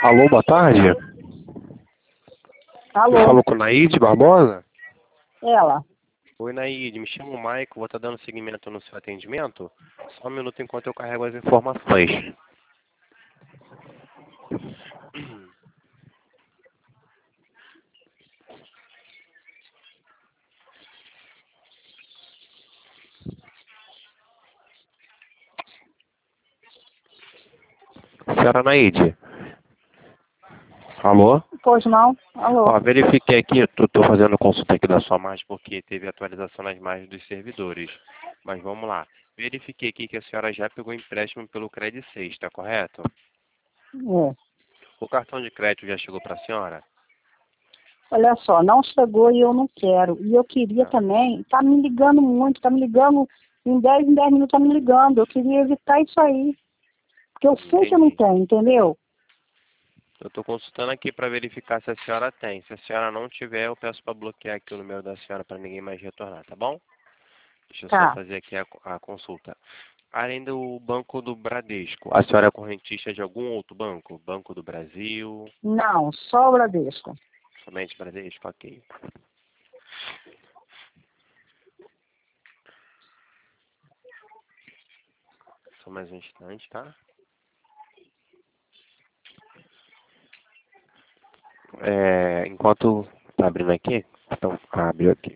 Alô, boa tarde. Eu Alô, falo com Naide Barbosa. ela. Oi, Naide, me chamo Maico, vou estar dando seguimento no seu atendimento. Só um minuto enquanto eu carrego as informações. Senhora Naide. Alô? Pois não? Alô. Ó, verifiquei aqui, estou fazendo consulta aqui da sua margem porque teve atualização nas margens dos servidores. Mas vamos lá. Verifiquei aqui que a senhora já pegou empréstimo pelo Credit 6, está correto? É. O cartão de crédito já chegou para a senhora? Olha só, não chegou e eu não quero. E eu queria Não. também, tá me ligando muito, tá me ligando em 10 minutos, tá me ligando. Eu queria evitar isso aí. Porque eu sei que eu não Entendi. tenho, entendeu? Eu estou consultando aqui para verificar se a senhora tem. Se a senhora não tiver, eu peço para bloquear aqui o número da senhora para ninguém mais retornar, tá bom? Deixa eu só Tá. fazer aqui a consulta. Além do Banco do Bradesco, a senhora é correntista de algum outro banco? Banco do Brasil, Não, só o Bradesco. somente Bradesco? Ok. Só mais um instante, tá? Enquanto tá abrindo aqui, então abriu aqui.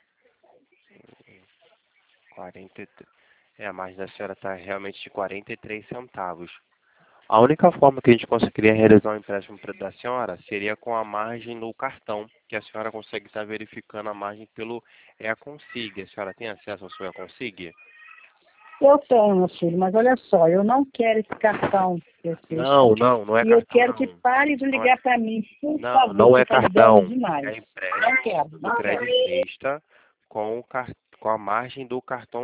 43. A margem da senhora está realmente de 43 centavos. A única forma que a gente conseguiria realizar um empréstimo da senhora seria com a margem no cartão, que a senhora consegue estar verificando a margem pelo Econsig. A senhora tem acesso ao seu Econsig? Eu tenho, meu filho, mas olha só, eu não quero esse cartão, Francisco. Não é E eu cartão quero que não. pare de Não é, ligar para mim, por não, favor, não você é está ligando cartão. demais. É Não empréstimo quero, do não quero. Credit Sexta com a margem do cartão